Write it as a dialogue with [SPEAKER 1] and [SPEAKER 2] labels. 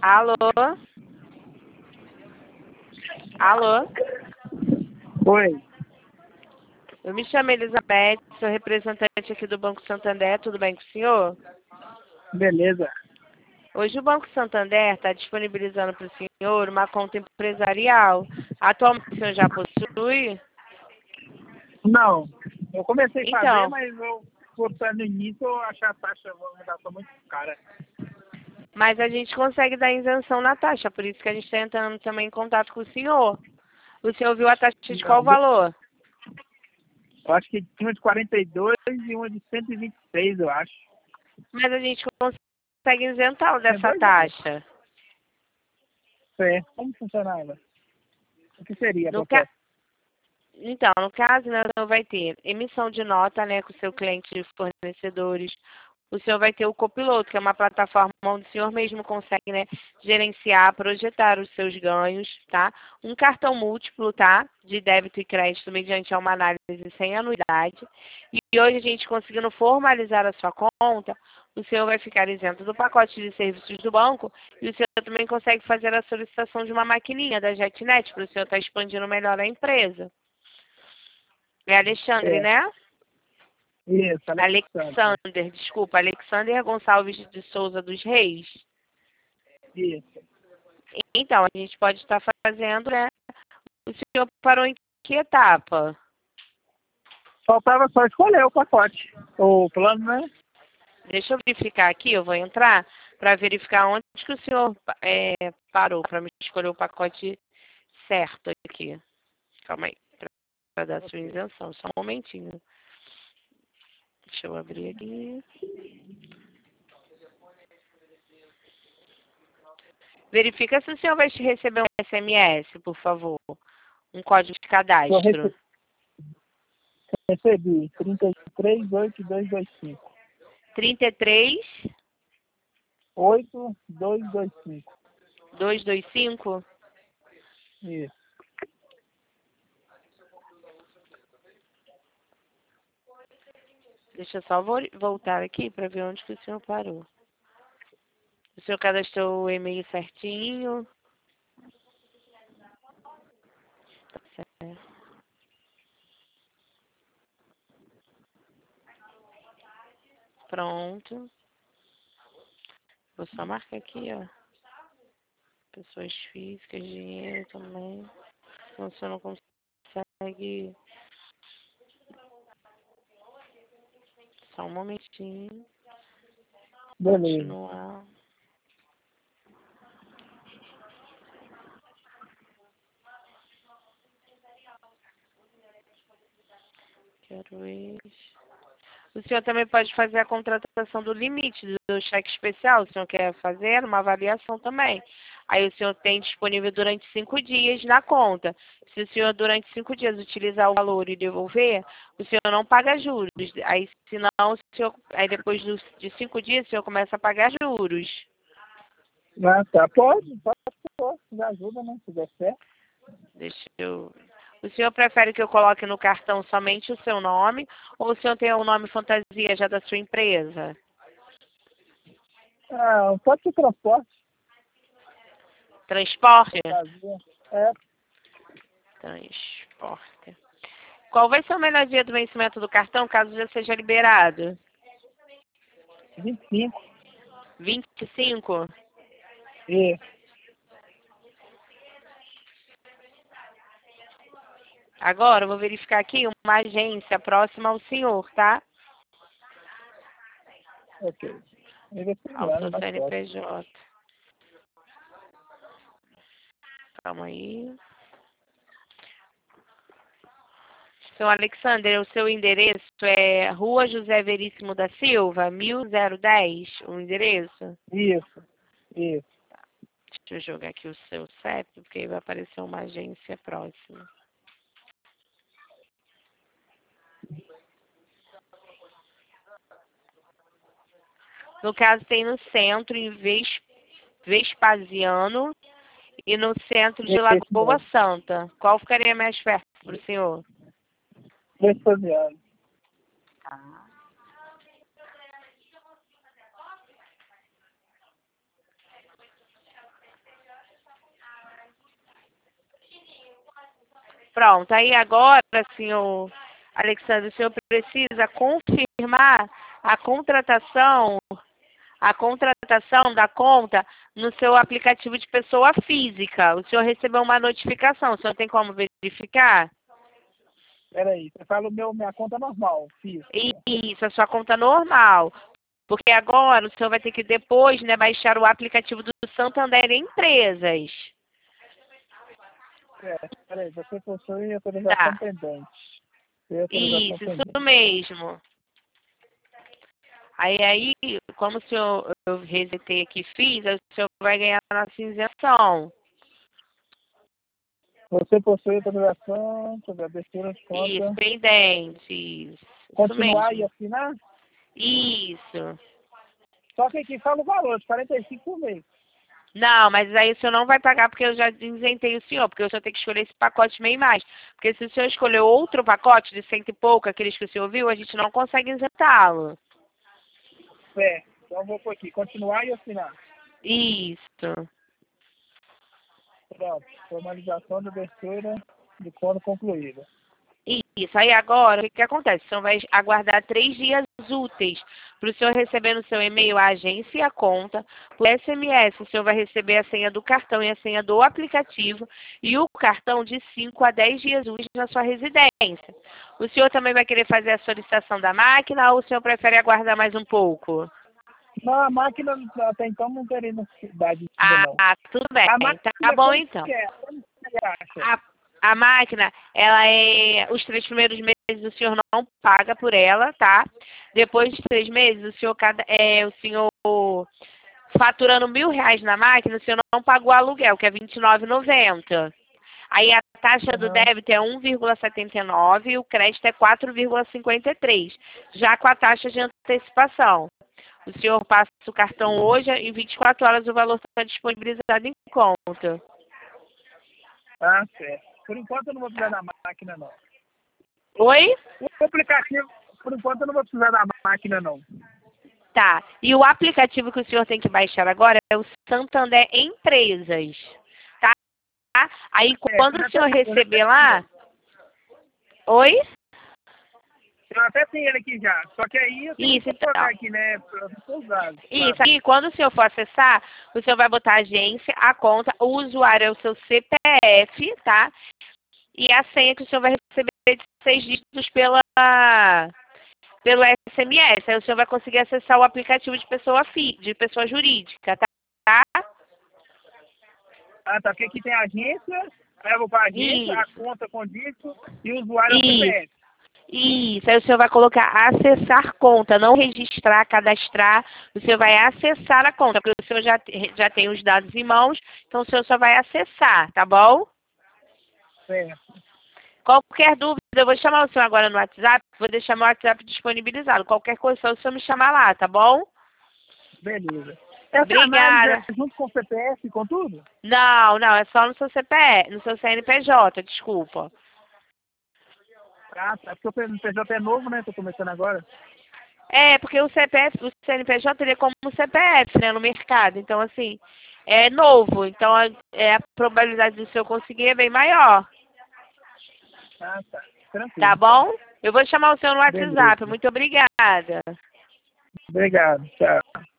[SPEAKER 1] Alô? Alô?
[SPEAKER 2] Oi,
[SPEAKER 1] Eu me chamo Elizabeth, sou representante aqui do Banco Santander, tudo bem com o senhor?
[SPEAKER 2] beleza.
[SPEAKER 1] Hoje o Banco Santander está disponibilizando para o senhor uma conta empresarial. Atualmente o senhor já possui?
[SPEAKER 2] Não, eu comecei a fazer,
[SPEAKER 1] Então,
[SPEAKER 2] mas eu voltando no início eu achei a taxa de movimentação muito cara.
[SPEAKER 1] mas a gente consegue dar isenção na taxa, por isso que a gente está entrando também em contato com o senhor. O senhor viu a taxa de qual
[SPEAKER 2] Não,
[SPEAKER 1] valor?
[SPEAKER 2] eu acho que tinha uma de 42 e uma de 126, eu acho.
[SPEAKER 1] Mas a gente consegue isentá-lo
[SPEAKER 2] Tinha
[SPEAKER 1] dessa
[SPEAKER 2] dois valores.
[SPEAKER 1] taxa.
[SPEAKER 2] É, como funcionava? O que seria a
[SPEAKER 1] No ca...
[SPEAKER 2] proposta?
[SPEAKER 1] Então, no caso, né, o senhor vai ter emissão de nota, né, com o seu cliente e fornecedores. O senhor vai ter o Copiloto, que é uma plataforma onde o senhor mesmo consegue, né, gerenciar, projetar os seus ganhos, tá? Um cartão múltiplo, tá? De débito e crédito mediante uma análise sem anuidade. E hoje a gente conseguindo formalizar a sua conta, o senhor vai ficar isento do pacote de serviços do banco e o senhor também consegue fazer a solicitação de uma maquininha da JetNet para o senhor estar expandindo melhor a empresa. É Alexandre,
[SPEAKER 2] É,
[SPEAKER 1] né?
[SPEAKER 2] isso, Alexandre.
[SPEAKER 1] Desculpa, Alexander Gonçalves de Souza dos Reis.
[SPEAKER 2] Isso.
[SPEAKER 1] Então, a gente pode estar fazendo, né? O senhor parou em que etapa?
[SPEAKER 2] Faltava só escolher o pacote. O plano, né?
[SPEAKER 1] Deixa eu verificar aqui, eu vou entrar para verificar onde que o senhor parou, para me escolher o pacote certo aqui. Calma aí, para dar sua isenção, só um momentinho. Deixa eu abrir aqui. Verifica se o senhor vai receber um SMS, por favor. Um código de
[SPEAKER 2] Eu
[SPEAKER 1] cadastro.
[SPEAKER 2] recebi 338225.
[SPEAKER 1] 33
[SPEAKER 2] 8225.
[SPEAKER 1] 225.
[SPEAKER 2] Isso.
[SPEAKER 1] Deixa eu só voltar aqui para ver onde que o senhor parou. O senhor cadastrou o e-mail certinho. Tá certo. Pronto. Vou só marcar aqui, ó. Pessoas físicas, dinheiro também. Então, o senhor não consegue. Só um momentinho.
[SPEAKER 2] Beleza.
[SPEAKER 1] Continuar. Quero isso. O senhor também pode fazer a contratação do limite do cheque especial. O senhor quer fazer uma avaliação também. Aí o senhor tem disponível durante 5 dias na conta. Se o senhor durante 5 dias utilizar o valor e devolver, o senhor não paga juros. Aí, se não, o senhor, aí depois de 5 dias, o senhor começa a pagar juros.
[SPEAKER 2] Ah, tá. Pode. Me ajuda, né? Se der certo.
[SPEAKER 1] Deixa eu... O senhor prefere que eu coloque no cartão somente o seu nome ou o senhor tem o nome fantasia já da sua empresa?
[SPEAKER 2] Ah, pode ser transporte.
[SPEAKER 1] Transporte?
[SPEAKER 2] Fantasia. É,
[SPEAKER 1] Transporte. Qual vai ser o melhor dia do vencimento do cartão, caso já seja liberado?
[SPEAKER 2] 25.
[SPEAKER 1] 25?
[SPEAKER 2] E,
[SPEAKER 1] Agora, eu vou verificar aqui uma agência próxima ao senhor, tá?
[SPEAKER 2] ok. Ele é
[SPEAKER 1] Ao
[SPEAKER 2] melhor,
[SPEAKER 1] seu
[SPEAKER 2] mais fácil.
[SPEAKER 1] CNPJ. Calma aí. Seu Alexander, o seu endereço é Rua José Veríssimo da Silva, 1010, o endereço?
[SPEAKER 2] Isso.
[SPEAKER 1] Deixa eu jogar aqui o seu CEP, porque aí vai aparecer uma agência próxima. No caso, tem no centro, em Vespasiano, e no centro de
[SPEAKER 2] Esse
[SPEAKER 1] Lagoa
[SPEAKER 2] mesmo.
[SPEAKER 1] Santa. Qual ficaria mais perto para o senhor?
[SPEAKER 2] Vespasiano.
[SPEAKER 1] Pronto, aí agora, senhor Alexandre, o senhor precisa confirmar a contratação da conta no seu aplicativo de pessoa física. O senhor recebeu uma notificação, o senhor tem como verificar?
[SPEAKER 2] Peraí, você fala minha conta normal, fiz.
[SPEAKER 1] Isso, a sua conta normal. Porque agora o senhor vai ter que depois, né, baixar o aplicativo do Santander Empresas.
[SPEAKER 2] Peraí, você possui autorização pendente.
[SPEAKER 1] Isso mesmo. Aí, como o senhor, eu resetei aqui e fiz, o senhor vai ganhar a nossa isenção.
[SPEAKER 2] Você possui autorização sobre abertura de conta.
[SPEAKER 1] Isso, pendente.
[SPEAKER 2] Continuar
[SPEAKER 1] Isso
[SPEAKER 2] e assinar?
[SPEAKER 1] Isso.
[SPEAKER 2] Só que aqui fala o valor, de 45 por mês.
[SPEAKER 1] Não, mas aí o senhor não vai pagar porque eu já isentei o senhor, porque o senhor tem que escolher esse pacote meio mais. Porque se o senhor escolher outro pacote de 100 e pouco, aqueles que o senhor viu, a gente não consegue isentá-lo.
[SPEAKER 2] Então eu vou por aqui, continuar e assinar.
[SPEAKER 1] Isso.
[SPEAKER 2] Pronto, formalização da abertura de conta concluída.
[SPEAKER 1] Isso. Aí agora, o que acontece? O senhor vai aguardar 3 dias úteis para o senhor receber no seu e-mail a agência e a conta. Por SMS, o senhor vai receber a senha do cartão e a senha do aplicativo e o cartão de 5 a 10 dias úteis na sua residência. O senhor também vai querer fazer a solicitação da máquina ou o senhor prefere aguardar mais um pouco?
[SPEAKER 2] Não, a máquina até então não teria necessidade ainda não.
[SPEAKER 1] Tudo bem. Tá bom então. A máquina, ela os 3 primeiros meses o senhor não paga por ela, tá? Depois de 3 meses, o senhor faturando R$1.000 na máquina, o senhor não paga o aluguel, que é R$29,90. Aí a taxa do débito é 1,79 e o crédito é 4,53. Já com a taxa de antecipação. O senhor passa o cartão hoje, em 24 horas o valor está disponibilizado em conta.
[SPEAKER 2] Certo. Por enquanto eu não vou precisar da máquina, não.
[SPEAKER 1] Oi?
[SPEAKER 2] O aplicativo, por enquanto eu não vou precisar da máquina, não.
[SPEAKER 1] Tá. E o aplicativo que o senhor tem que baixar agora é o Santander Empresas. Tá? Aí quando o senhor receber lá... Oi?
[SPEAKER 2] Eu até tenho ele aqui já. Só que aí eu tenho que colocar aqui, né?
[SPEAKER 1] Isso. Aí quando o senhor for acessar, o senhor vai botar a agência, a conta, o usuário é o seu CPF, tá? E a senha que o senhor vai receber de 6 dígitos pelo SMS. Aí o senhor vai conseguir acessar o aplicativo de pessoa jurídica, tá?
[SPEAKER 2] Tá. Porque aqui tem a agência, aí eu vou para a agência, a conta com dígito e o usuário é o CPF.
[SPEAKER 1] Isso, aí o senhor vai colocar acessar conta, não registrar, cadastrar, o senhor vai acessar a conta, porque o senhor já tem os dados em mãos, então o senhor só vai acessar, tá bom?
[SPEAKER 2] Certo.
[SPEAKER 1] Qualquer dúvida, eu vou chamar o senhor agora no WhatsApp, vou deixar meu WhatsApp disponibilizado. Qualquer coisa, só o senhor me chamar lá, tá bom?
[SPEAKER 2] Beleza. Essa
[SPEAKER 1] Obrigada.
[SPEAKER 2] É junto com o CPF, com tudo?
[SPEAKER 1] Não, é só no seu CPF, no seu CNPJ, desculpa.
[SPEAKER 2] Tá. Porque o CNPJ é novo, né? Tô começando agora.
[SPEAKER 1] Porque o CNPJ ele é como um CPF, né, no mercado. Então, assim, é novo. Então, a probabilidade do senhor conseguir é bem maior.
[SPEAKER 2] Tá. Tranquilo.
[SPEAKER 1] Tá bom? Eu vou chamar o senhor no WhatsApp.
[SPEAKER 2] Beleza.
[SPEAKER 1] Muito obrigada.
[SPEAKER 2] Obrigado. Tchau.